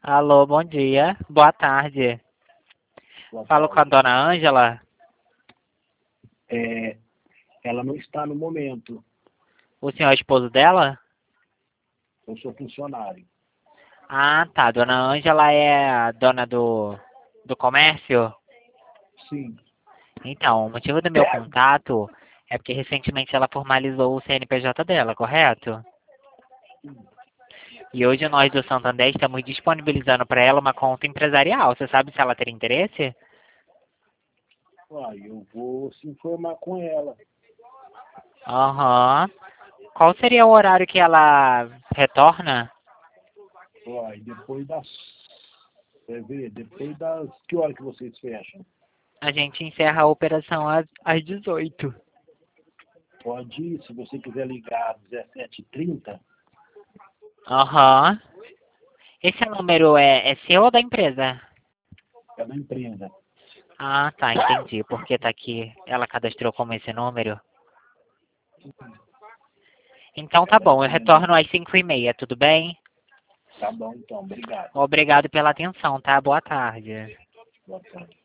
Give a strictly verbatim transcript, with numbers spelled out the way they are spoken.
Alô, bom dia. Boa tarde. Boa Falo com a tarde. dona Ângela. É, ela não está no momento. O senhor é esposo dela? Eu sou funcionário. Ah, tá. Dona Ângela é a dona do, do comércio? Sim. Então, o motivo do meu contato é porque recentemente ela formalizou o C N P J dela, correto? E hoje nós do Santander estamos disponibilizando para ela uma conta empresarial. Você sabe se ela teria interesse? Uai, eu vou se informar com ela. Aham. Qual seria o horário que ela retorna? Uai, depois das. Quer ver? Depois das. Que hora que vocês fecham? A gente encerra a operação às, às dezoito. Pode ir, se você quiser ligar às dezessete e trinta. Aham. Esse número é, é seu ou da empresa? É da empresa. Ah, tá, entendi. Porque tá aqui, ela cadastrou como esse número. Então É tá da bom, eu empresa. retorno às cinco e meia, tudo bem? Tá bom, então. Obrigado. Obrigado pela atenção, tá? Boa tarde. Boa tarde.